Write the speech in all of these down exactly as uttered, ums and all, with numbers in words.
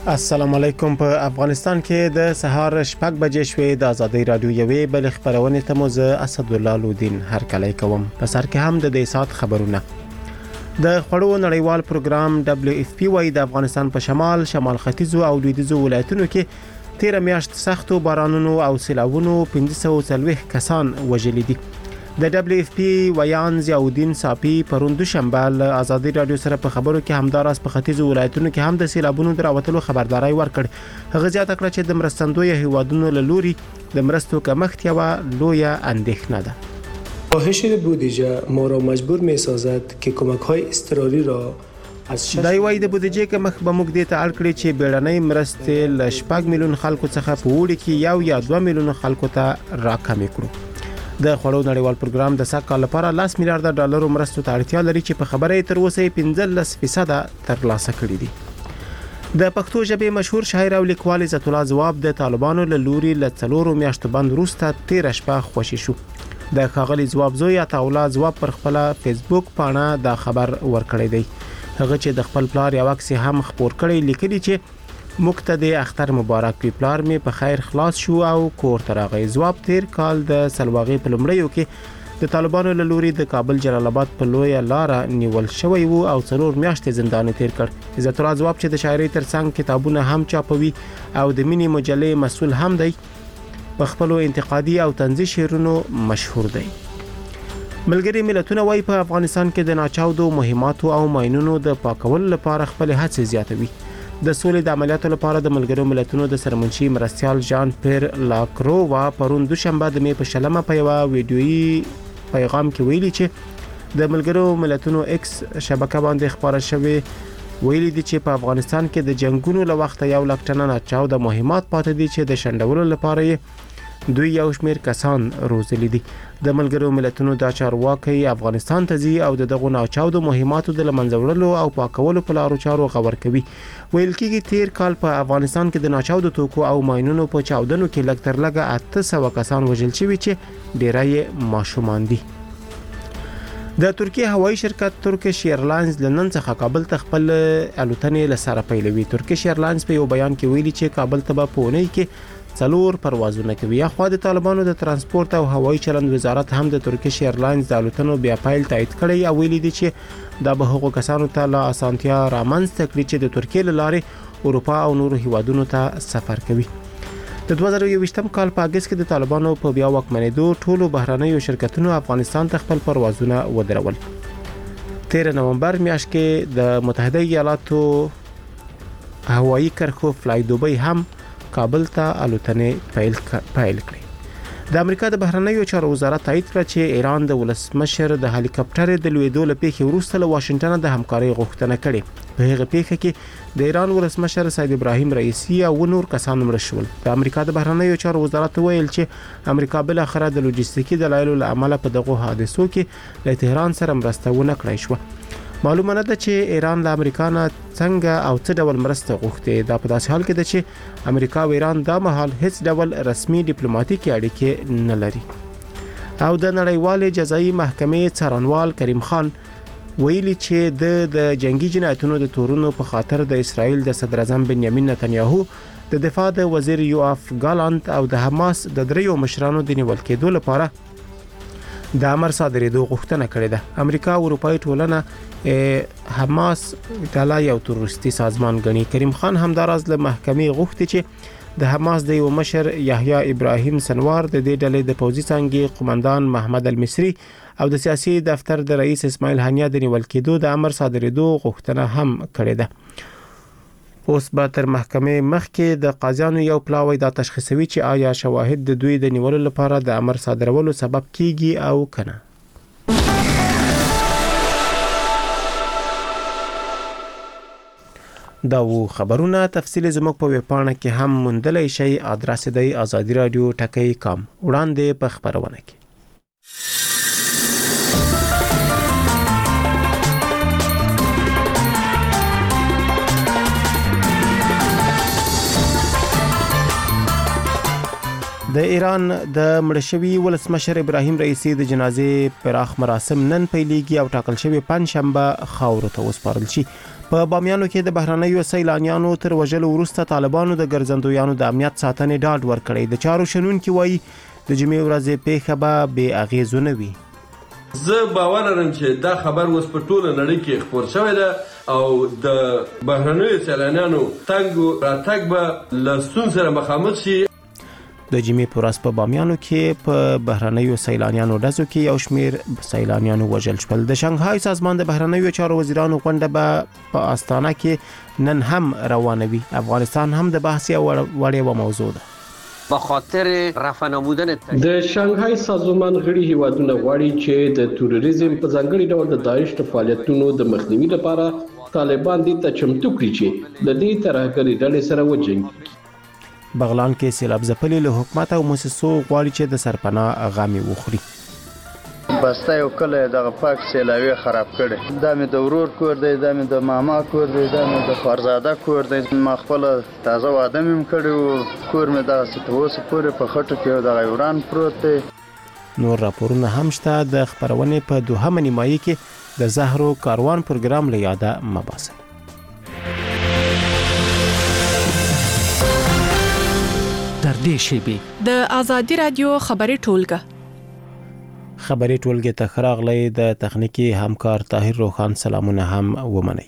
السلام علیکم. په افغانستان کې د سهار شپږ بجې شوې د ازادي رادیو یوې بل خبرونه ته مو زه اسدالله لودین هر کله کوم. په سر کې هم د دې سات خبرونه. د خړو نړیوال پروګرام دبليو اف پی وايي د افغانستان په شمال، شمال ختیځو او لویدیځو ولایتونو کې تیر میاشت سختو بارانونو او سیلاوونو پنځه سوه وڅلوېښت کسان وژلي دي. د دبليو اف پی ویان ضیاءالدین صافی پرون دوشنبه له ازادي رادیو سره په خبرو کې همداراز په ختیځو ولایتونو کې هم د سیلابونو دراوتلو خبرداري ورکړ. هغه زیاته کړه چې د مرستندوی هیوادونو له لوري د مرستو کمښت یوه لویه اندېښنه ده. کاهش بودجه ما را مجبور می‌سازد که کمک‌های اضطراری را دا یوای د بودجې کمښت به موږ دې ته اړ کړی چې بیړنۍ مرستې له شپږ میلیون خلکو څخه په وړي کې یو یا دوه میلیون خلکو ته راکمې کړو. د خړو نړیوال پروګرام د سږ کال لپاره لس میلیارډ ډالرو مرستو ته اړتیا لري چې په خبره تر اوسه پنځلس فیصد ترلاسه کړي دي. د پښتو ژبې مشهور شاعر او لیکوال عزت الله ځواب د طالبانو له لوري له څلورو میاشتو بند وروسته تیر شپه خوشي شو. د ښاغلي ځواب زوی عطا الله ځواب پر خپل فیسبوک پاڼه دا خبر ورکړی دی. هغه چې د خپل پلار یو عکس هم خپور کړی لیکلی چې مقتدی اختر مبارک وی، پلار می په خیر خلاص شو او کور ته راغی. ځواب تیر کال د سلواغي په لومړیو کې د طالبانو له لوري د کابل جلال آباد په لویه لار نیول شوی وو او څلور میاشتې زندان تیر کړ. عزت الله ځواب چې د شاعري ترڅنګ کتابونه هم چاپوي او د مینی مجلې مسؤل هم دی، په خپل انتقادي او طنزي شعرونو مشهور دی. ملګری ملتونه وايي په افغانستان کې د ناچاودو مهماتو او ماینونو د پاکولو لپاره خپل هڅې زیاتوي. د سولې د عملیاتو لپاره د ملګرو ملتونو د سرمنشي مرستيال جان پیر لاکرووا پرون دوشنبه د می په شلمه په یو ویډیويي پیغام کې ویلي چې د ملګرو ملتونو ایکس شبکه باندې خبره شوې ویلي دي چې په افغانستان کې د جنگونو له وخت یو لک ټنه ناچاود مهمات پاتې دي چې د شندولو لپاره دوی یو شمیر کسان روزلي دي. د ملګرو ملتونو د چارواکي افغانستان ته ځي او دغه ناچاودو مهماتو د لمنځوړلو او پاکولو په لارو چارو خبر کوي. ویل کېږي تیر کال په افغانستان کې د ناچاودو توکو او ماینونو په چاودنو کې لږ تر لږه اته سوه کسان وژل شوي چې ډیری ماشومان دي. د ترکیه هوایي شرکت ترکیش ایرلاینز لنن څخه کابل ته خپل الوتنې لسره پیلوي. ترکیش ایرلاینز په یو بیان کې ویلي چې کابل ته په پونی کې څلور پروازونه کوي. اخوا د طالبانو د ترانسپورت او هوایي چلند وزارت هم د ترکیش ایرلاینز د الوتنو بیا پیل تایید کړی او ویلي دي چې دا به هغو کسانو ته لا اسانتیا رامنځته کړي چې د ترکیې له لارې اروپا او نورو هیوادونو ته سفر کوي. د دوه زره یوویشتم کال په اگست کې د طالبانو په بیا واکمنېدو ټولو بهرنیو شرکتونو افغانستان ته خپل پروازونه ودرول. تیر نومبر میاشت کې د متحده ایالاتو هوایي کرښو فلای دوبۍ هم کابل ته الوتنې پیل پیل کړې. د امریکا د بهرنیو چارو وزارت تایید کړ چې ایران د ولسمشر د هلیکاپټر د لویدو لپاره وروسته له واشنگټن د همکارۍ غوښتنه کړې. په هغه پیښه کې د ایران ولسمشر سید ابراهیم رئیسی او نور کسان مړ شول. د امریکا د بهرنیو چارو وزارت ویل چې امریکا بل اخره د لوجستیکي دلایلو لامل په دغه حادثو کې له تهران سره مرسته ونه کړای شو. معلومه نه ده چې ایران له امریکا نه څنګه او څه ډول مرسته غوښتي. دا په داسې حال کې ده چې امریکا او ایران دا مهال هیڅ ډول رسمي ډیپلوماټیکي اړیکې نه لري. او د نړیوالې جزایي محکمې څارنوال کریم خان ویلي چې د د جنگي جنایتونو د تورونو په خاطر د اسرائیل د صدر اعظم بنیامین نتنیاهو د دفاع د وزیر یوآف ګالانت او د حماس د دریو مشرانو د نیول کېدو لپاره د امر صادرېدو غوښتنه کړې ده. امریکا او اروپאי ټولنه حماس ډله یو تروریستي سازمان ګڼي. کریم خان همداراز له محکمې غوښتي چې د حماس د یو مشر یحیی ابراهیم سنوار د دې ډلې د پوځي څانګې قومندان محمد المصری او د سیاسي دفتر د رئیس اسماعیل هنیه د نیول کېدو د امر صادرېدو غوښتنه هم کړې ده. اوس به تر محکمې مخکې د قاضیانو یو پلاوی دا تشخیصوي چې آیا شواهد د دوی د نیولو لپاره د امر صادرولو سبب کیږي او کنه. دا و خبرونه تفصیل زموږ په ویب پاڼه کې هم موندلای شئ. ادرس دی آزادی رادیو ټکی کام. وړاندې په خبرونه کې د ایران د مړشوي ولسمشر ابراهیم رئیسی د جنازې پراخ مراسم نن پیلېږي او ټاکل شوی پنځشنبه خاورو ته وسپارل شي. په بامیانو کې د بهرنیو سیلانیانو تر وژلو وروسته طالبانو د ګرځندویانو د امنیت ساتنې ډاډ ورکړی. د چارو شنونکي وایي د جمعې ورځې پیښه به بې اغېزو نه وي. زه باور لرم چې دا خبر اوس په ټوله نړۍ کې خپور شوی ده او د بهرنیو سیلانیانو تګ راتګ به له ستونزو سره مخامخ شي. د جمعې په ورځ په بامیانو کې په بهرنیو سیلانیانو ډزو کې یو شمیر سیلانیانو وژل شول. د شانګهای سازمان د بهرنیو چارو وزیرانو غونډه به په استانه کې نن هم روانه وي. افغانستان هم د بحث یو وړ موضوع ده. به خاطر رفع نمودن د شانګهای سازمان غړي هیوادونه غواړي چې د تروریزم په ځانګړي ډول د داعش د فعالیتونو د مخنیوي لپاره طالبان دې ته چمتو کړي چې د دې ترهګرۍ ډلې سره وجنګي. بغلان کې سیلاب ځپلي له حکومت او مؤسسو غواړي چې د سرپناه غامي وخوري. بسته یو کله دغه پاک سیلاوي خراب کړي. دا مې د ورور کور دی، دا مې د ماما کور دی، دا مې د خورزاده کور دی. ما خپل تازه واده مې کړی و، کور مې دغه ستوسه پورې په خټو کې دغه وران پروت دی. نور راپورونه هم شته. د خبرونې په دوهمه نیمایي کې د زهرو کاروان پروګرام له یاده مباسي. در دې شیبې د آزادی رادیو خبري ټولګه خبري ټولګه ته خراغلی د تخنیکی همکار طاهر روخان سلامونه هم ومني.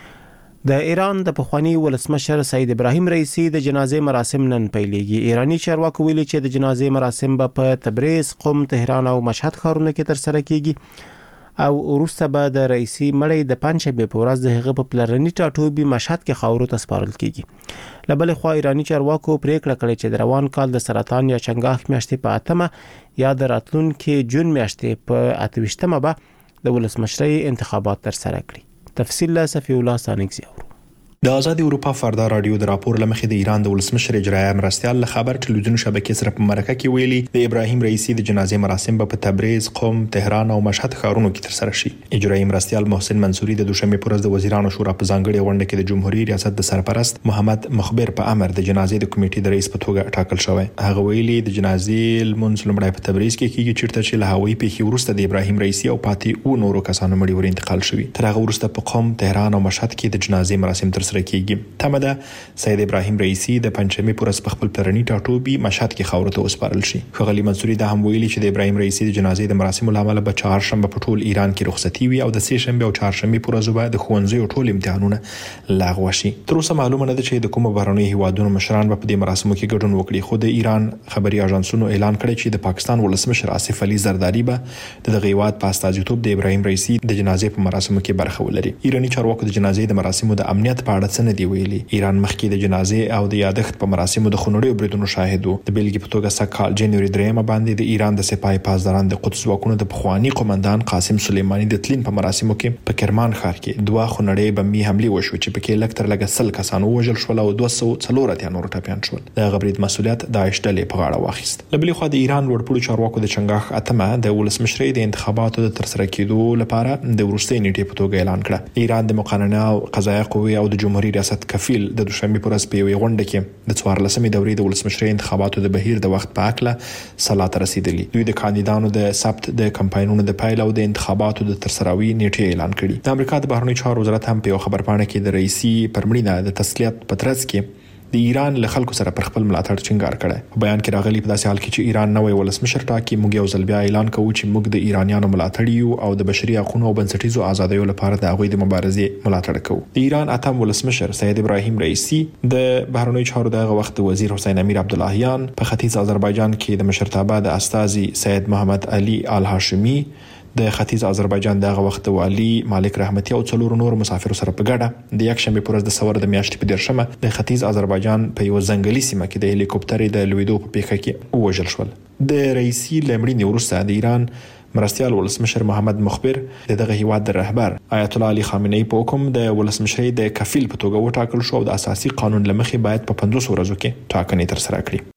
د ایران د پخوانی ولسمشر سید ابراهیم رئیسی د جنازې مراسم نن پیلېږي. ایرانی چارواکو ویلي چې د جنازې مراسم به په تبریز، قم، تهران او مشهد ښارونو کې ترسره کیږي او وروسته به د رئیسی مړی د پنځشنبه په ورځ د هغه په پلرني ټاټوبي مشهد کې خاورو ته سپارل کیږي. لبل خو ایرانی چارواکو پریکړه کړې چې د روان کال د سرطان یا چنګاښ میاشتې په اتمه یا د راتلونکي جون میاشتې په اتویشتمه به د ولسمشرۍ انتخابات ترسره کړي. تفصیل له صفی الله سانګزي. د آزاد اروپا فردا رادیو د راپور لمخې د ایران د ولسمشر اجرایي مرستيال له خبر ټلویزیون شبکې سره په مرکه کې ویلي د ابراهیم رئیسی د جنازې مراسم په تبریز، قم، تهران او مشهد ښارونو کې ترسره شي. اجرایي مرستيال محسن منصوري د دوشنبه په ورځ د وزیرانو شورا په ځانګړي غونډه کې د جمهوریت ریاست د سرپرست محمد مخبر په امر د جنازې د کمیټې د رئیس په توګه ټاکل شوی. هغه ویلي د جنازې لمونځ لومړی په تبریز کې کیږي چیرته چې له هوایي پیښې وروسته د ابراهیم رئیسی او پاتې او نورو کسانو مړي ور انتقال شوی. تر هغه وروسته په قم، تهران او مشهد کې د جنازې مراسم ترسره کیږي. تمده سید ابراهیم رئیسی د پنځمې پورس په خپل پلرني ټاټوبي مشهد کې خاورو ته وسپارل شي. ښاغلي منصوري دا هم ویلي چې د ابراهیم رئیسی د جنازې د مراسمو لامل به چهارشنبه په ټول ایران کې رخصتي وي او د سه شنبه او چهارشنبه پورز به د ښوونځیو ټول امتحانونه لغوه شي. تر اوسه معلومه نه ده چې د کومو بهرنیو هیوادونو مشران به په دې مراسمو کې ګډون وکړي، خو د ایران خبري اژانسونو اعلان کړی چې د پاکستان ولسمشر آصف علي زرداری به د دغه هیواد په استازیتوب د ابراهیم رئیسی د جنازې په مراسمو کې برخه ولري. ایرانی چارواکو د جنازې د مراسمو د امنیت په اړه څه نه دی ویلي. ایران مخکې د جنازې او د یادښت په مراسمو د خونړیو بریدونو شاهد وو. د بیلګې په توګه سکهال جنوري درېمه باندې د ایران د سپاه پاسداران د قدس ځواکونو د پخوانی قومندان قاسم سلیمانی د تلین په مراسمو کې په کرمان ښار کې دوه خونړې بمبي حمله وشو چې پکې لږ تر لږه سل کسان وژل شول او دوه سوه څلور اتیا نور ټپيان شول. د غبرید مسولیت داعش ډلې په غاړه واخیست. له بلې خوا د ایران لوړپوړو چارواکو د چنګاښ اتمه د ولسمشرۍ د انتخاباتو د ترسره کېدو لپاره د وروستۍ نیټې په توګه اعلان کړه. ایران د مقننه او قضایه قوې او د جمهوریت ریاست کفیل د دوشنبه په ورځ په یوې غونډه کې د څوارلسمې دورې د ولسمشرۍ انتخاباتو د بهیر د وخت په اړه سلا ته رسیدلی. دوی د کاندیدانو د ثبت د کمپاینونو د پایل او د انتخاباتو د ترسروي نیټه اعلان کړي. د امریکا د بهرنیو چارو وزارت هم په یو خبرپاڼه کې د رئیسی پرمړینه د تسلیت په ترڅ کې د ایران له خلکو سره پر خپل ملاتړ ټینګار کړی. په بیان کې راغلی په داسې حال کې چې ایران نوې ولسمشر ټاکي، موږ یو ځل بیا اعلان کوو چې موږ د ایرانیانو ملاتړ یو او د بشري حقوقو او بنسټیزو آزادیو لپاره د هغوی د مبارزې ملاتړ کوو. د ایران اتم ولسمشر سید ابراهیم رئیسی د بهرنیو چارو دغه وخت وزیر حسین امیر عبداللهیان په ختیځ آذربایجان کې د مشرتابه د استاذي سید محمد علي آل هاشمي د ختیځ آذربایجان دغه وخت والی مالک رحمتي او څلور نور مسافرو سره په ګډه د یک شنبه پر ورځ د سور د میاشتې په دیرشمه د ختیځ آذربایجان په یو ځنګلي سیمه کې د هلیکوپټر د لویدو په پیښه کې وژل شول. د رئیسی لمړي وروسته د ایران مرستيال ولسمشر محمد مخبر دغه هیواد د رهبر آیت الله علي خامنه‌ای په حکم د ولسمشرۍ د کفیل په توګه وټاکل شو او د اساسي قانون لمخې باید په پنځوس ورځو کې ټاکنې ترسره کړي.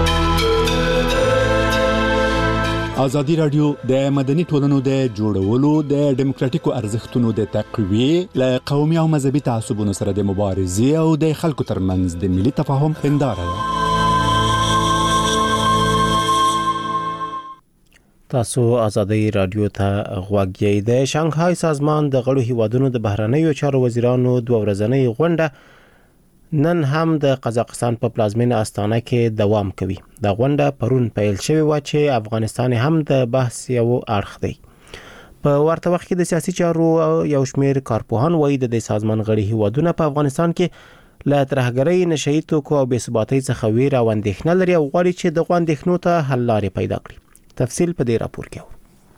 ازادي رادیو د مدني ټولنو د جوړولو د دیموکراتیکو ارزښتونو د تقویه له قومي او مذهبي تعصبونو سره د مبارزې او د خلکو ترمنځ د ملي تفاهم هنداره ده. تاسو ازادي رادیو ته غوږ یې. د شانګهای سازمان د غړو هیوادونو د بهرنیو چارو وزیرانو دوه ورځنۍ غونډه نن هم د قزاقستان په پلازمینه استانه کې دوام کوي. د غونډه پرون پیل شوې و چې افغانستان هم د بحث یو اړخ دی. په ورته وخت کې د سیاسي چارو یو شمېر کارپوهان وایي د سازمان غړي هیوادونه په افغانستان کې له ترهګرۍ، نشئی توکو او بې ثباتۍ څخه ویره او اندېښنه لري او غواړي چې د اندېښنو ته حل لارې پیدا کړي. تفصیل په دې راپور کې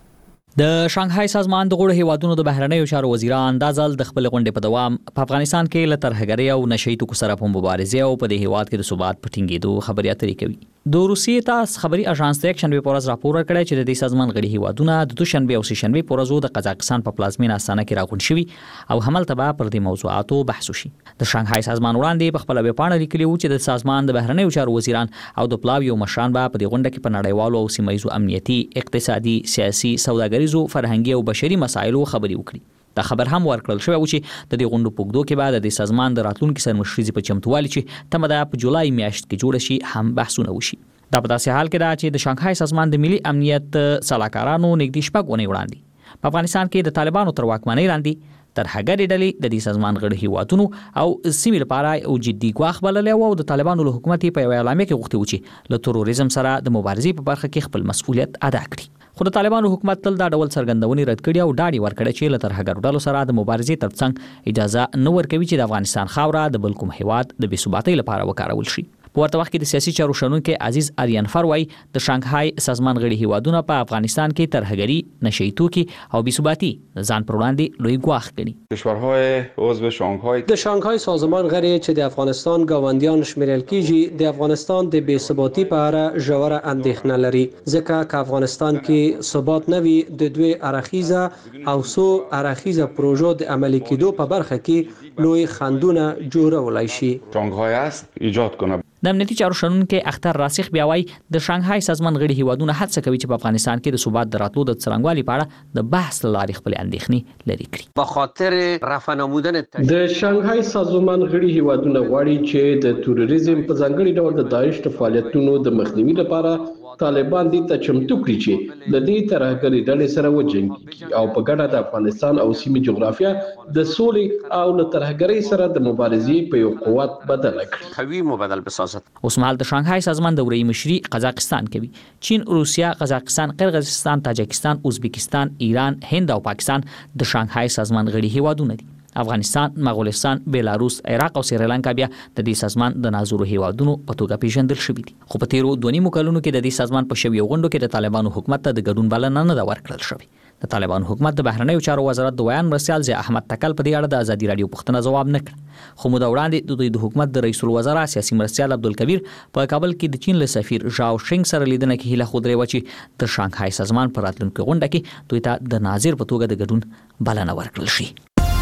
د شانګهای سازمان د غړو هیوادونو د بهرنیو چارو وزیران د ځل د خپل غونډې په دوام په افغانستان کې له ترهګرۍ او نشئی توکو سره په مبارزه او په دې هیواد کې د ثبات په ټینګېدو خبرې اترې کوي. د روسیې تاس خبري اژانس د یک شنبه په ورځ راپور ورکړی چې د دې سازمان غړي هیوادونه د دوشنبه او سه شنبه په ورځو د قزاقستان په پلازمینه استانه کې راغونډ شوي او هملته به پر دې موضوعاتو بحث وشي. د شانګهای سازمان وړاندې په خپل ویبپاڼه لیکلي و چې د سازمان د بهرنیو چارو وزیران او د پلاویو مشران به په دې غونډه کې په نړیوالو او سیمایي امنیتي، اقتصادي، سیاسي، سوداګریزو، فرهنګي او بشري مسایلو خبري وکړي. دا خبر هم ورکړل شوی و چې د دې غونډو پوګدو کې بعد د سازمان د راتلونکو سرمشريزي په چمتووالي چې تمه ده په جولای میاشت کې جوړ شي هم بحثونه وشي. دا په داسې حال کې دا چې د شانګهای سازمان د ملي امنیت صلاحکارانو نږدې شپږ اونۍ وړاندې په افغانستان کې د طالبانو تر واکمنۍ لاندې ترهګرۍ ډلې د دې سازمان غړي هیوادونو او سیمې لپاره او جدي ګواښ بللی او د طالبانو له حکومت په یو اعلامیه کې غوښتي و چې له تروریزم سره د مبارزې په برخه کې خپل مسؤلیت ادا کړي. خو د طالبانو حکومت تل دا ډول څرګندونې رد کړي او ډاډ ورکړي چې له ترهګرو ډلو سره د مبارزې ترڅنګ اجازه نه ورکوي چې د افغانستان خاوره د بل کوم هیواد د بې ثباتۍ لپاره وکارول شي. په ورته وخت کې د سیاسي چارو شنونکي عزیز آریان فروای د شانګهای سازمان غړي هیوادونه په افغانستان کې ترهګري، نشئی توکي او بې ثباتي ځان پر وړاندې لوی ګواښ ګڼي. کشورهای عضو شانګهای د شانګهای سازمان غړي چې د افغانستان ګاونډیان شمیرل کیږي د افغانستان د بې ثباتي په اړه ژوره اندېښنه لري، ځکه چې افغانستان کې ثبات نه وي د دوی اړخیزه او سو اړخیزه پروژو د عملي کېدو په برخه کې لوی خندونه جوړولای شي. شانګهای است ایجاد کنه. د امنیتي چارو شنونکي اختر راسخ بیا وایي د شانګهای سازمان غړي هیوادونه هڅه کوي چې په افغانستان کې د ثبات د راتلو د څرنګوالي په اړه د بحث لارې خپل اندېښنې لرې کړي. به خاطر رفع نمودن د شانګهای سازمان غړي هیوادونه غواړي چې د تروریزم په ځانګړي ډول د داعش د فعالیتونو د مخنیوي لپاره طالبان دې ته چمتو کړي چې د دې ترهګرۍ ډلې سره وجنګي او په ګډه د افغانستان او سیمې جغرافیه د سولې او له ترهګرۍ سره د مبارزې په یو قوت بدل کړي. قوي مبادل بسازد. اوس مهال د شانګهای سازمان د وړي مشري قزاقستان کوي. چین، روسیا، قزاقستان، قرغیزستان، تاجکستان، ازبکستان، ایران، هند او پاکستان د شانګهای سازمان غړي هیوادونه دي. افغانستان، مغولستان، بیلاروس، عراق او سریلانکا بیا د دې سازمان د ناظرو هیوادونو په توګه پیژندل شوي دي. خو په تیرو دوه نیمو کلونو کې د دې سازمان په شویو غونډو کې د طالبانو حکومت ته د ګډون بلنه نه ده ورکړل شوې. د طالبانو حکومت د بهرنیو چارو وزارت د ویان مرستیال ضیاء احمد تکل په دې اړه د ازادي رادیو پوښتنه ځواب نه کړ. خو موده وړاندې د دوی د حکومت د رئیس الوزرا سیاسي مرستیال عبدالکبیر په کابل کې د چین له سفیر ژاو شینګ سره لیدنه کې هیله خودري و چې د شانګهای سازمان په راتلونکي غونډه کې دوی ته د ناظر په توګه د ګډون بلنه ورکړل شي.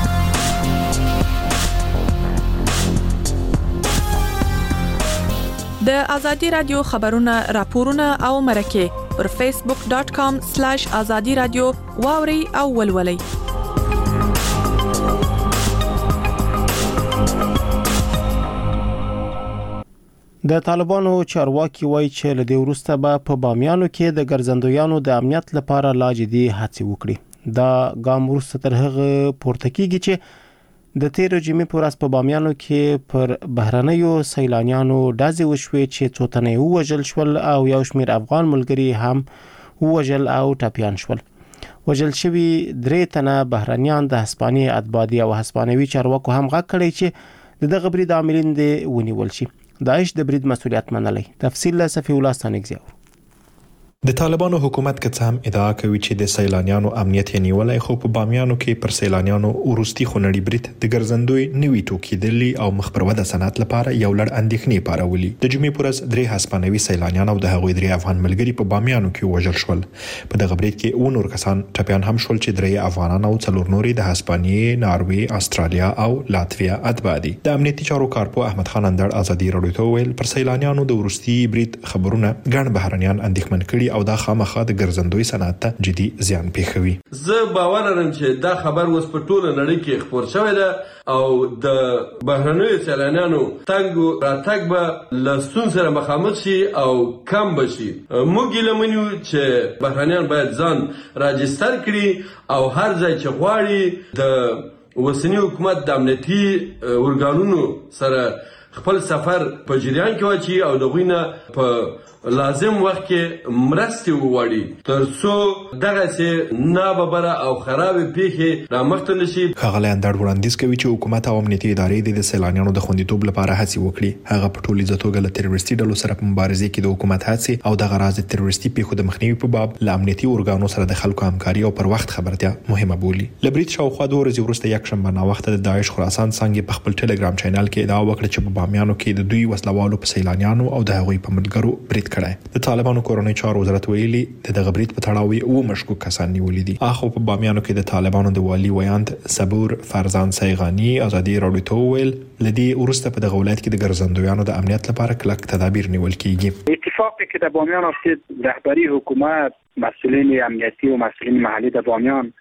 د ازادي رادیو خبرونه، راپورونه او مرکه پر فیسبوک ډاٹ کام سلیش ازادي رادیو واوري او ولولي. د طالبانو چارواکي وایي چې له دې وروسته به په بامیانو کې د ګرځندویانو د امنیت لپاره لا جدي هڅې وکړي. دا ګام وروسته تر هغه پورته کیږي چې د تیر جمعې پر ورځ په بامیانو کې پر بهرنیو سیلانیانو ډزې وشوې چې څو تنه ووژل شول او یو شمېر افغان ملګري هم ووژل او ټپیان شول. وژل شوي درې تنه بهرنیان د هسپانیې اتباعي او هسپانوي چارواکو هم غږ کړی چې د دغه برید عاملین دې ونیول شي. داعش د برید مسؤلیت منلی. تفصیل له صفی الله ستانکزیو. د طالبانو حکومت که څه هم ادعا کوي چې د سیلانیانو امنیت یې نیولای، خو په بامیانو کې پر سیلانیانو وروستي خونړي برید د ګرځندوی نوي ټوکېدلي او مخ پر وده صنعت لپاره یو لړ اندېښنې پارولي. د جمعې په ورځ درې هسپانوي سیلانیان او د هغوی درې افغان ملګري په بامیانو کې وژل شول. په دغه برید کې اووه نور کسان ټپیان هم شول چې درې افغانان او څلور نورې د هسپانیې، ناروې، استرالیا او لاتویا اتباع دي. د امنیتي چارو کارپو احمد خان اندړ ازادي رادیو ته ویل پر سیلانیانو د وروستي برید خبرونه ګڼ بهرنیان اندېښمن کړي او دا خامخا د ګرځندوی صنعت ته جدي زیان پیښوي. زه باور لرم چې دا خبر اوس په ټوله نړۍ کې خپور شوی دی او د بهرنیو سیلانیانو تنګ راتګ به له ستونزو سره مخامخ شي او کم بشي. موږ هیله منو چې بهرنیان باید ځان راجستر کړي او هر ځای چې غواړي د اوسني حکومت د امنیتي ارګانونو سره خپل سفر په جریان کې واچي او د غوینه په لازم وخت کې مرستې وغواړي تر څو دغه سي ناببره او خراب پیښې رامخته نشي. ښاغلی اندړ وړاندیز کوي چې حکومت او امنیتي ادارې د سیلانیانو د خوندیتوب لپاره هڅې وکړي. هغه په ټولیزه توګه له تروریستي ډلو سره په مبارزه کې د حکومت هڅې او دغه راز تروریستي پیښو د مخنیوي په باب له امنیتي ارګانو سره د خلکو همکاري او پر وخت خبرتیا مهمه بولي. له برید شاوخوا دوه ورځې وروسته یکشنبه ناوخته د داعش خراسان څنګه په خپل ټلګرام چینل کې ادعا وکړه چې په بامیانو کې د دوی وسلوالو په سیلانیانو او د هغوی په ملګرو برید کړی. د طالبانو کورنۍ چارو وزارت ویلي د دغه برید په تړاو او مشکوک کسان نیولې دي. اخو په بامیانو کې د طالبانو د والی ویاند صبور فرزان سیغانی ازادي راډیو ته ویل لدی ورسته په دغه ولایت کې د ګرځندویانو د امنیت لپاره کلک تدابیر نیول کیږي. اتفاقی که در بامیان افتاد رهبری حکومت مسئولین امنیتی و مسئولین محلی در بامیان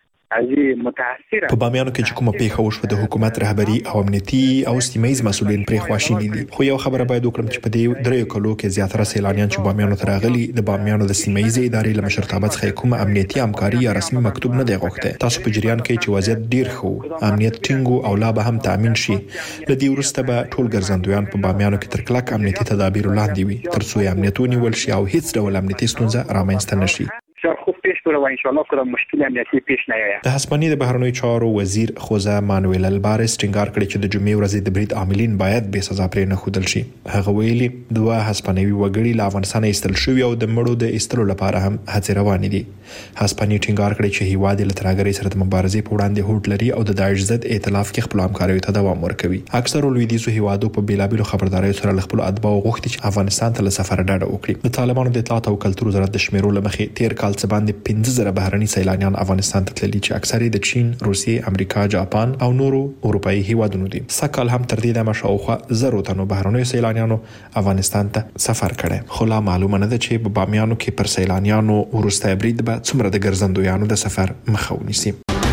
په بامیانو کې چې کومه پیښه وشوه د حکومت رهبری او امنیتي او سیمایي مسؤلین پرې خواشیني دي. خو یو خبره باید وکړم چې په دې دریو کلو کې زیاتره سیلانیان چې بامیانو ته راغلي د بامیانو د سیمایي ادارې له مشرتابه څخه کومه امنیتي همکاري یا رسمي مکتوب نه دی غوښته. تاسو په جریان کې چې وضعیت ډیر ښه امنیت ټینګو او لا به هم تامین شي. لدی ورسته به ټول ګرځندویان په بامیانو کې تر کلک امنیتي تدابیر لاندې وي تر څو امنیت ونیول شي او هیڅ ډول امنیتي ستونزه رامنځته نشي. خوب پیش بره و ان شاء الله کدام مشکل امنیتی پیش نیاید. د هسپانیې د بهرنیو چارو وزیر خوزه مانویل البارس ټینګار کړی چې د جمعې ورځې د برید عاملین باید بې سزا پرې نه ښودل شي. هغه ویلي دوه هسپانوي وګړي له افغانستان ایستل شوي او د مړو د ایستلو لپاره هم هڅې روانې دي. هسپانیې ټینګار کړی چې هیواد له ترهګرۍ سره د مبارزې په وړاندې هوډ لري او د داعش ضد ائتلاف کې خپل همکاریو ته دوام ورکوي. اکثر لویدیځو هیوادو په بیلابیلو خبرداريو سره خپل اتباع غوښتي چې افغانستان ته له سفر ډډه وکړي. د طالبانو د اطلاعات او کلتور وزارت د شمیرو لمخې تیر کال څخه باندې پنځه زره بهرني سیلانیان افغانستان ته تللي چې اکثره د چین، روسیې، امریکا، جاپان او نورو اروپایي هیوادونو دي. سکهال هم تر دې د مشاوخه زرو تنو بهرنیو سیلانیانو افغانستان ته سفر کړي. خو لا معلومه نه ده چې په بامیانو کې پر سیلانیانو ورسته برید به څومره د ګرځندویانو د سفر مخه ونیسي.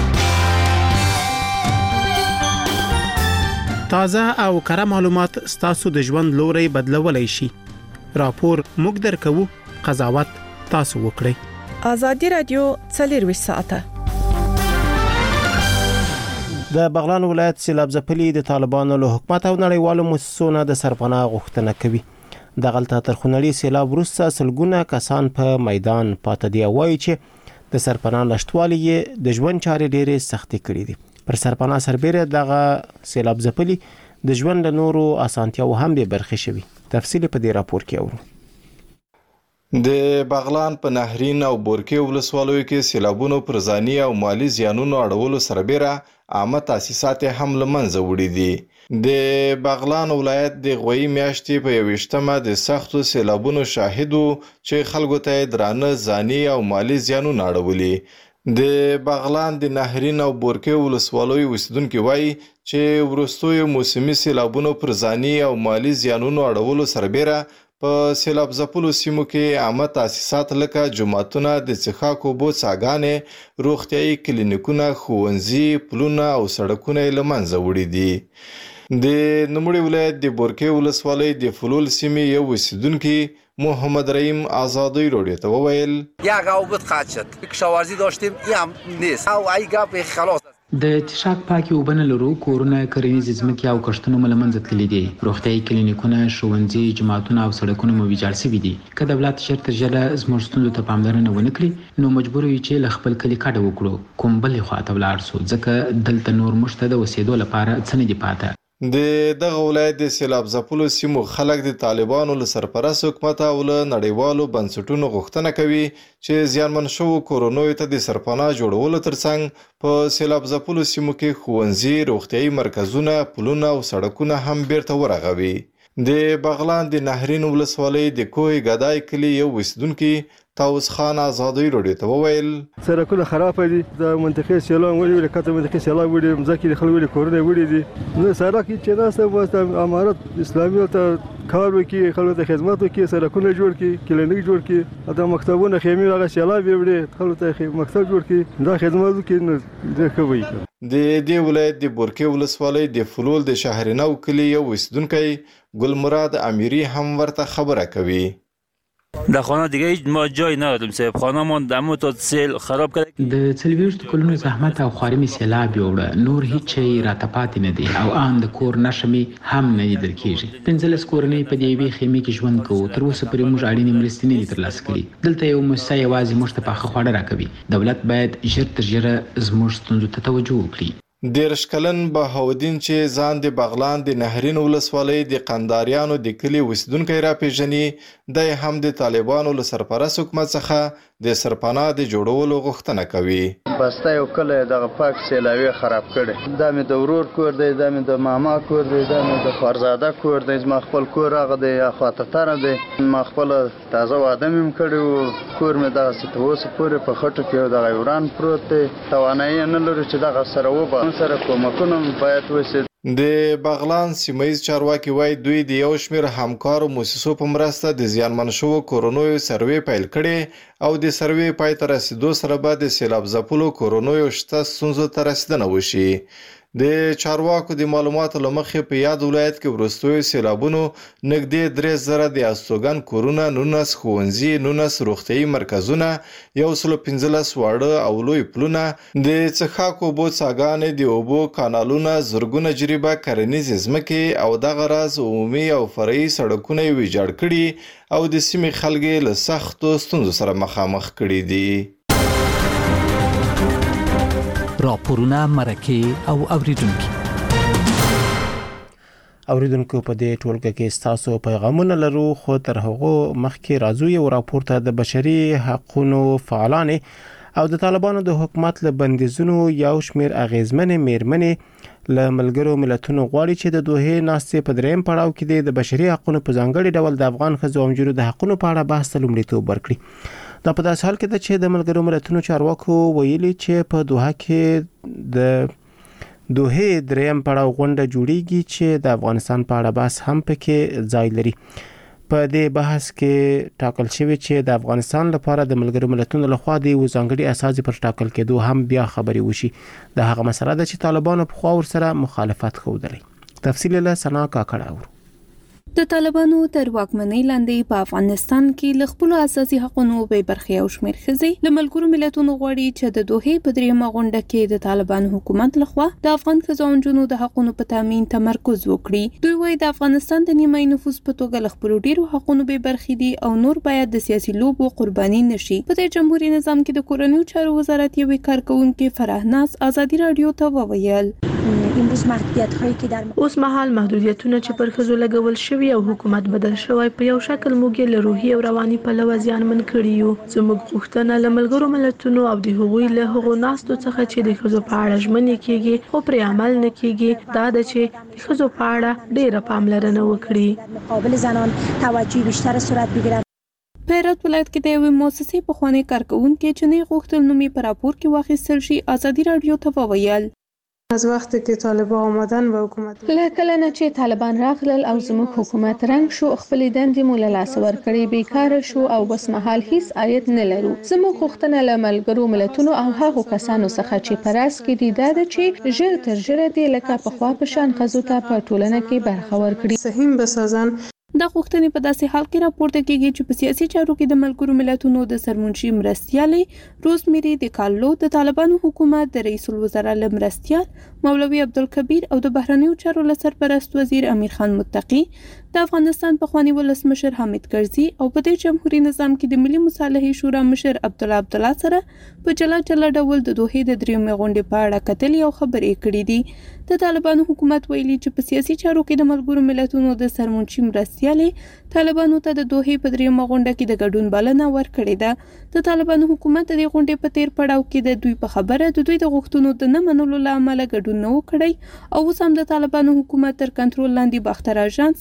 تازه او کره معلومات ستاسو د ژوند لوري بدلولای شي. راپور موږ درکو، قضاوت تاسو وکړئ. آزادی رادیو څلرویشت ساعته. د بغلان ولایت سیلاب ځپلي د طالبانو له حکومت او نړیوالو مؤسسونو د سرپناه غوښتنه کوي. د غلطه ترخونړي سیلاب وروسته سلګونه کسان په میدان پاتې دي، وایي چې د سرپناه نشټوالي د ژوند چارې ډېرې سختې کړې دي. پر سرپناه سربېره دغه سیلاب ځپلي د ژوند له نورو اسانتیاو هم به برخه شوي. تفصیل په دې راپور کې اورو. د بغلان په نهرین او بورکې ولسوالیو کې سیلابونو پر ځاني او مالی زیانونو اړولو سربېره عامه تاسیسات هم له منځه وړي دي. د بغلان ولایت د غوي میاشتې په یویشتمه د سختو سیلابونو شاهد وو چې خلکو ته درانه ځاني او مالی زیانونه اړولي. د بغلان د نهرین او بورکې ولسوالیو اوسیدونکي وایي چې وروستیو موسمي سیلابونو پر ځاني او مالی زیانونو اړولو سربېره په سیلاب ځپلو سیمو کې عامه تاسیسات لکه جوماتونه، د څښاک اوبو څاګانې، روغتیايي کلینیکونه، ښوونځي، پلونه او سړکونه یې له منځه وړي دي. د نوموړي ولایت د بورکې ولسوالۍ د فلول سیمې یو اوسیدونکي محمد رحیم آزادی راډیو ته وویل یک اوبت قطع شد کشاورزی داشتیم این هم نیست او ای گپ خلاص. د څښاک پاکي اوبه نه لرو، کورونه، کرنیزې ځمکې او کښتونه مو له منځه تللي دي. روغتیايي کلینیکونه، ښوونځي، جوماتونه او سړکونه مو ویجاړ شوي دي. که دولت ژر تر ژره زموږ ستونزو ته پاملرنه ونه کړي نو مجبور یو چې له خپل کلي کډه وکړو، کوم بلې خواته ولاړ سو، ځکه دلته نور موږ ته د اوسېدو لپاره څه نه دي پاته. د دغه ولایت د سیلاب ځپلو سیمو خلک د طالبانو له سرپرست حکومت او له نړیوالو بنسټونو غوښتنه کوي چې زیانمن شوو کورونو ته د سرپناه جوړولو ترڅنګ په سیلاب ځپلو سیمو کې ښوونځي، روغتیايي مرکزونه، پلونه او سړکونه هم بیرته ورغوي. د بغلان د نهرین ولسوالۍ د کوه غدای کلی یو وسیدونکو تاوس خان آزادی رادیو ته وویل سرکونه خراب دي د منطقې سیلان وړي کته منطقې سیلان وړي مځکې خلک وړي کورونه وړي دي نو سرک چې ناسه واسطه امارت اسلامي ته کار وکي خلکو ته خدمت وکي سرکونه جوړ کړي کلینیک جوړ کړي دا مکتبونه خیمه هغه سیلان وړي خلکو ته مکتب جوړ کړي دا خدمت وکي نو د کوي د دې ولایت د بورکې ولسوالۍ د فلول د شهرنو کلی یو وسیدونکو ګل مراد امیری هم ورته خبره کوي در خانه دیگه ما جای نداریم صاحب خانه ما دمو تا سیل خراب کرد د څلويشت کلونو زحمت او خوارمي سیلاب یوړه نور هیڅ شي راته پاتې نه دي او ان د کور نشمي هم نه لیدل کیږي پنځلس کورنۍ په دې وی خیمه کې ژوند کوو تر اوسه پرې موږ اړینې مرستې نه ترلاسه کړې دلته یو مسا یوازې موږ ته په خواړه راکوي دولت باید ژر تر ژره زموږ ستونزو ته توجه وکړي دیرش کلن بهاودین چې ځان د بغلان د نهرین ولسوالۍ د قنداریانو د کلی وسیدونکو را پیژني د هم د طالبانو له سرپرست حکومت څخه د سرپناه د جوړولو غوښتنه کوي بسته یو کله د پاک سیلاوي خراب کړي دا مې د ورور کور دی دا مې د ماما کور دی دا مې د فرزاده کور دی ما خپل کور هغه دی اخواته تر دی ما خپل تازه واده مم کړو کور مې د ستوس پورې په خټو کې د غیوران پروت دی توانایي نه لري چې د سره و سره کومکونه باید وسي د بغلان سیمایي چارواکي وای دوی د یو شمېر همکارو مؤسسو په مرسته د زیانمن شوو کورونو سروې پیل کړي او د سروې پای ته رسیدو سره به د سیلاب ځپلو کورونو شته ستونزو ته رسیدنه وشي د چارواکو د معلوماتو لمخې په یاد ولایت کې ورستوي سیلابونو نږدې درې زره د استوګن کورونه نونس ښوونځي نونس روغتیايي مرکزونه یو سل پنځلس واړه او لوی پلونه د څښاک اوبو څاګانې د اوبو کانالونه زرګونه جریبه کرنیزې ځمکې او دغه راز عمومي او فرعي سړکونه یې ویجاړ کړي او د سیمې خلک له سختو ستونزو سره مخامخ کړي دي راپورونه مرکه او اوریدونکو اوریدونکو په دې ټولګه کې تاسو پیغامونه لرو خو تر هغه مخکې راځو یو راپور ته د بشري حقوقو فعالان او د طالبانو د حکومت له بندیزونو یو شمېر اغیزمنې میرمنې له ملګرو ملتونو غواړي چې د دوه ناستې په دریم پړاو کې د بشري حقوقو په ځانګړي ډول د افغان ښځو او نجونو د حقوقو په اړه بحث لومړیتوب ورکړي دا په داسې حال کې ده چې د ملګرو ملتونو چارواکو ویلي چې په دوحه کې د دوه دریم پړاو غونډه جوړیږي چې د افغانستان په اړه بحث هم پکې ځای لري په دې بحث کې ټاکل شوی چې د افغانستان لپاره د ملګرو ملتونو لخوا د ځانګړي اساس پر ټاکل کېدو هم بیا خبري وشي د هغه مسله ده چې طالبانو په خوا ور سره مخالفت خوده تفصیل له سنا کاکړه د طالبانو تر واکمنۍ لاندې په افغانستان کې ل خپل اساسي حقوقو به برخه او شمیر خزي د ملګرو ملتونو غوړي چې د دوه په دریمه غونډه کې د طالبان حکومت لخوا د افغان ښځو د حقوقو په تامین تمرکز وکړي دوی وايي د افغانستان د نیمه نفوس په توګه ل خپل ډیرو حقوقو به برخه دي او نور باید د سیاسي لوبو قرباني نشي په د جمهوریت نظام کې د کورنیو چارو وزارت یو کارکونکو فرهناز ازادي رادیو ته وویل امروز محدودیت‌هایی که در اوس مهال محدودیتونه چې پر ښځو لګول شوی او حکومت بدل شوی په یو شکل موږ له روحي او رواني پلوه زیانمن کړي یو زموږ غوښتنه له ملګرو ملتونو او د هغوی له هغو ناستو څخه چې د ښځو په اړه ژمنې کیږي خو پرې عمل نه کیږي دا د چې د ښځو په اړه ډیره پاملرنه وکړي مقابل زنان توجه بیشتر صورت بگیرد په هرات ولایت کې د یوې مؤسسې په خوانی کارکونکو چې نه غوښتل نومي پر راپور کې واخیستل شي ازادي رادیو ته وویل از وقتی که طالبان آمدن و حکومت لکه نه چې طالبان راغلل او زموږ حکومت رنګ شو خپل دندې مول لاس ور کړی بیکاره شو او بس مهال هیڅ عاید نه لرو زموږ غوښتنه له ملګرو ملتونو او هغو کسانو څخه چې پراس کې دي دا چې ژر تر ژره دی لکه په خوا په شان غزو ته په ټولنه کې برخه ورکړي سهم بسازن د غوښتنې په داسې حال کې راپورته کیږي چې په سیاسي چارو کې د ملګرو ملتونو د سرمنشي مرستیالې روزمیری د کالو د طالبانو حکومت د رئیس الوزرا لمرستیال مولوی عبدالکبیر او د بهرنیو چارو لسرپرست وزیر امیر خان متقی د افغانستان په خوانی ولسمشر حامد کرزي او په د جمهوریت نظام کې د ملي مصالحې شورا مشر عبد الله عبد الله سره په جلا جلا ډول د دوه د دریمه غونډې په اړه کتل او خبرې کړې دي د طالبانو حکومت ویلي چې په سیاسي چارو کې د ملګرو ملتونو د سرمنشي مرستیالې طالبانو ته د دوه په دریمه غونډه کې د ګډون بلنه ورکړې ده د طالبانو حکومت د غونډې په تیر پړاو کې د دوی په خبره د دوی د غوښتنو د نه منلو لامل ګډون نه وکړي او اوس هم د طالبانو حکومت تر کنټرول لاندې باختر اژانس د مولوی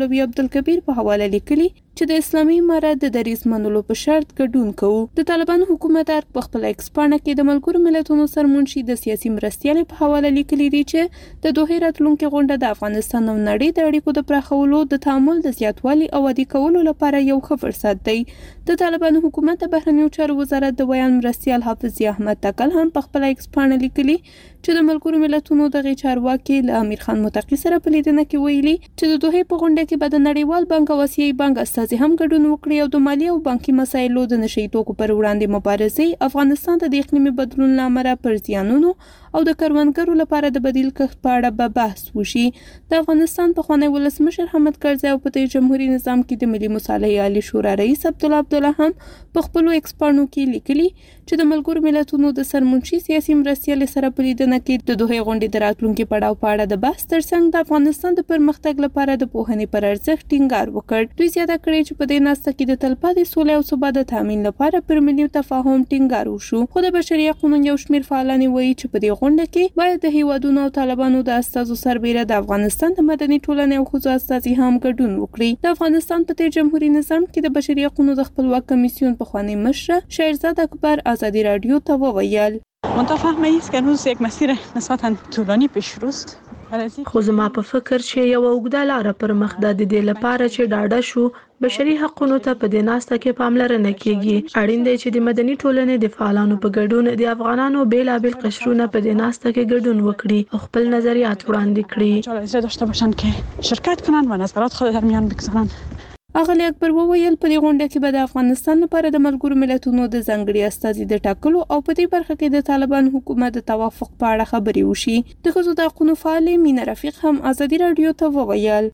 مولوي عبدالکبیر په حواله لیکلي چې د اسلامي امارت د دریځ منلو په شرط ګډون کوو. د طالبانو حکومت ارګ په خپل ایکس پاڼه کې د ملګرو ملتونو سرمنشي د سیاسي مرستیالۍ په حواله لیکلي دي چې د دوحې راتلونکې غونډه د افغانستان او نړۍ د اړیکو د پراخولو د تعامل د زیاتوالي او عادي کولو لپاره یو ښه فرصت دی. د طالبانو حکومت د بهرنیو چارو وزارت د بیان مرستیال حافظ احمد تکل هم په خپل ایکس پاڼه لیکلي چې د ملګرو ملتونو دغه چارواکي له امیر خان متقی سره په لیدنه کې ویلي چې د دوحې په غونډه کې به د نړیوال بانک او آسیایي بانک استازي هم ګډون وکړي او د مالي او بانکي مسایلو د نشي توکو پر وړاندې مبارزې افغانستان ته د اقلیمي بدلون لامل پر زیانونو او د کروندګرو لپاره د بدیل کښت په اړه به بحث وشي. د افغانستان پخوانی ولسمشر حامد کرزي او په جمهوریت نظام کې د ملي مصالحې عالی شورا رئیس عبدالله عبدالله هم په خپل ایکس پاڼو کې لیکلي چې د ملګرو ملتونو د سرمنشي سیاسي مرستیالۍ سره په لیدنه کې د دوحې غونډې د راتلونکي پړاو په اړه د بحث ترڅنګ د افغانستان د پرمختګ لپاره د پوهنې پر ارزښت ټینګار وکړ. دوی زیاته کړې چې په دې ناسته کې د تلپاتې سولې او ثبات د تامین لپاره پر ملي تفاهم ټینګار وشو. خو د بشري حقوقو یو شمېر فعالان وایي چې په دې غونډه کې باید د هیوادونو او طالبانو د استازو سربېره د افغانستان د مدني ټولنې او ښځو استازي هم ګډون وکړي. د افغانستان په تیر جمهوریت نظام کې د بشري حقوقو د خپلواک کمیسیون پخوانی مشر شهرزاد اکبر آزادی رادیو ته وویل متفهمه است که هنوز یک مسیر نسبتا طولانی پیش روست. خو زما په فکر چې یو اوږده لاره پر مخ ده د دې لپاره چې ډاډه شو بشري حقوقو ته په دې ناسته کې پاملرنه کیږي. اړین دی چې د مدني ټولنې د فعالانو په ګډون د افغانانو بیلابیل قشرونه په دې ناسته کې ګډون وکړي او خپل نظریات وړاندې کړي. اجازه داشته باشند که شرکت کنند و نظرات خود در میان بگذارند. اغلی اکبر وویل په دې غونډه کې به د افغانستان لپاره د ملګرو ملتونو د ځانګړي استازي د ټاکلو او په دې برخه کې د طالبان حکومت د توافق په اړه خبرې وشي. د ښځو د حقوقو فعال مینه رفیق هم آزادي رادیو ته وویل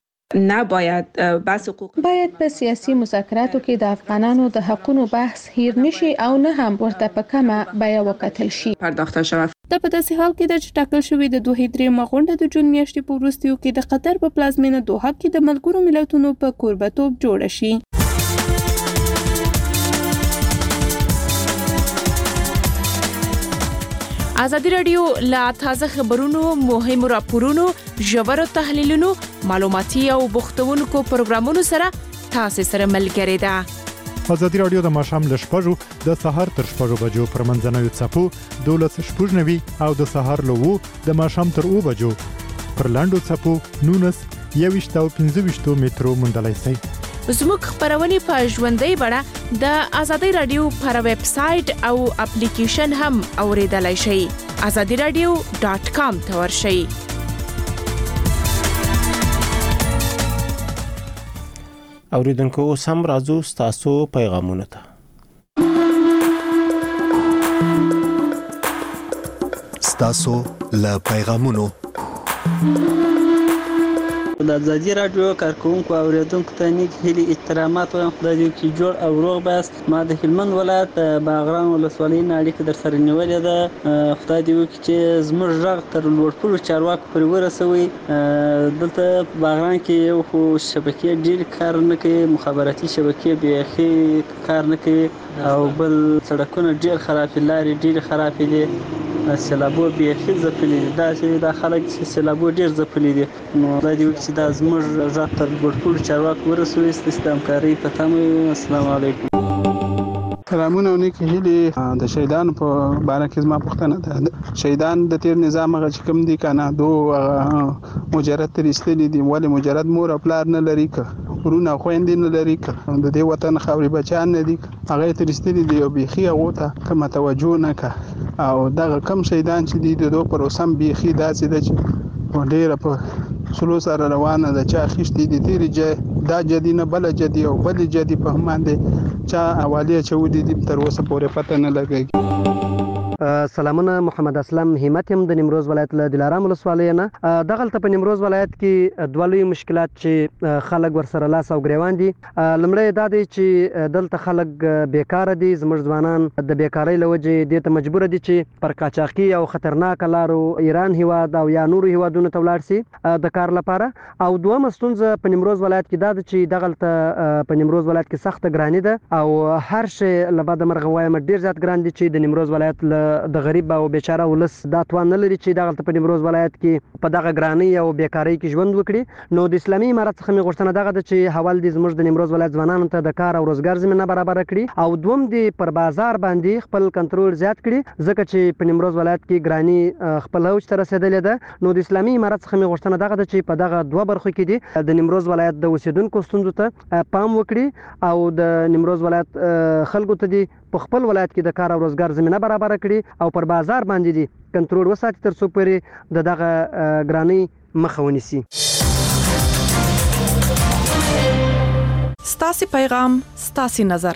نباید بحث حقوق باید په سیاسي مذاکراتو کې د افغانانو د حقوقو بحث هیر نشي او نه هم ورته په کمه بیه وکتل شي. پرداخته شوه. د په داسې حال کې د چې ټاکل شوې د دوحې درېیمه غونډه د جون میاشتې په وروستیو کې د قطر په پلازمینه دوحه کې د ملګرو ملتونو په کوربه‌توب جوړه شي. ازادي رادیو لا تازه خبرونو مهمو راپورونو ژورو تحلیلونو معلوماتي او بوختونکو پروګرامونو سره تاسو سره ملګری ده. ازادي رادیو د ماښام له شپږو د سهار تر شپږو بجو پر منځنوي څپو دولس شپږ نوي او د سهار له وو د ماښام تر اوو بجو پر لاندو څپو نونس یويشت او پنځه ویشت مترو موندلای شئ. زموږ خبرونه په ژوندۍ بڼه د ازادي رادیو پر ویب سټ او اپلیکیشن هم اوریدلای شئ. azadi radio dot com ته ورشئ. اوریدونکو اوس هم راځو ستاسو پیغامونه ته. ستاسو له پیغامونو د ازادي رادیو کارکونکو او اوریدونکو ته نیک هیلي احترامات وایم. خدای دې چې جوړ او روغ بس. ما د هلمند ولایت باغران ولسوالۍ نه اړیکه در سره نیولې ده. خدای دې وکړي چې زموږ غږ تر لوړپوړو چارواکو پورې ورسوي. دلته باغران کې یو خو شبکې ډېر کار نه کوي، مخابراتي شبکې بیخي کار نه کوي، او بل سړکونه ډېر خراب، لارې ډېر خراب دي، سیلابو بیخي ځپلي دي. دا چې دا خلک چې سیلابو ډېر ځپلي دي، نو خدای دې وکړي چې دا زموږ غږ تر لوړپوړو چارواکو ورسوي. ستاسو د همکارۍ په تمه. السلام علیکم. سلامونه او نیک هیلې. د شهیدانو په باره کې زما پوښتنه ده. شهیدان د تیر نظام هغه چې کوم دي کنه دو مجرد تر استلی دي، ولې مجرد مور او پلار نه لري، که ورونه خويندې نه لري، که د دې وطن خاورې بچان نه دي، هغه تر استلی دي او بيخي هغه ته کوم توجه نه کا. او دغه کم شهیدان چې دي د دوه پر اوسم بيخي داسې د چې ډېر په سلو سره روانه ده. چا خښتې دي تیری جې دا جدي نه بل جدي او بل جدي په باندې چا حواله چودي دي تر اوسه پورې پته نه لګي. سلامونه، محمد اسلم همت يم د نیمروز ولایت له دلارام ولسوالۍ نه. دغلته په نیمروز ولایت کې دوه لوی مشکلات چې خلک ورسره لاس او ګریوان دي. لمړی دا دی چې دلته خلک بیکاره دي. زموږ ځوانان د بیکارۍ له وجې دې ته مجبور دي چې پر قاچاقي او خطرناک لارو ایران هیواد او یا نورو هیوادونو ته ولاړ شي د کار لپاره. او دویمه ستونزه په نیمروز ولایت کې دا ده چې دغلته په نیمروز ولایت کې سخته ګراني ده او هر شی له بده مرغه وایم ډېر زیات ګران دي چې د نیمروز ولایت له د غریب او بیچاره ولس دا توان نه لري چې دغه په نیمروز ولایت کې په دغه ګرانۍ او بیکاری کې ژوند وکړي. نو د اسلامي امارت څخه مې غوښتنه دغه ده چې حوال دې زموږ د نیمروز ولایت ځوانانو ته د کار او روزګار زمینه برابر کړي او دوم دې پر بازار باندې خپل کنټرول زیات کړي ځکه چې په نیمروز ولایت کې ګرانۍ خپل اوج ته رسیدلې ده. نو د اسلامي امارت څخه مې غوښتنه دغه ده چې په دغه دوه برخو کې دې د نیمروز ولایت د اوسیدونکو ستونزو ته پام وکړي او د نیمروز ولایت خلکو ته دې په خپل ولایت کې د کار او روزګار زمینه برابر کړي او پر بازار باندې دې کنټرول وساتي تر څو پورې د دغه ګرانۍ مخه ونیسي. ستاسو پیغام ستاسو نظر